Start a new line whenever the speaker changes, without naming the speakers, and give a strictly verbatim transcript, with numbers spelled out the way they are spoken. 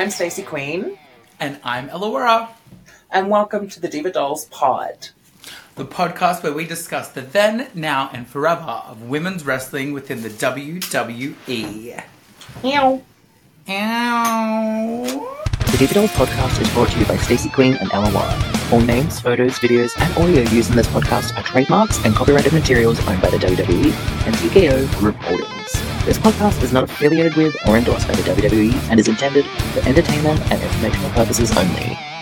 I'm Stacey Queen.
And I'm Elora.
And welcome to the Diva Dolls Pod.
The podcast where we discuss the then, now, and forever of women's wrestling within the W W E.
Meow.
Ow.
The Diva Dolls podcast is brought to you by Stacey Queen and Elora. All names, photos, videos, and audio used in this podcast are trademarks and copyrighted materials owned by the W W E and T K O Group Holdings. This podcast is not affiliated with or endorsed by the W W E and is intended for entertainment and informational purposes only.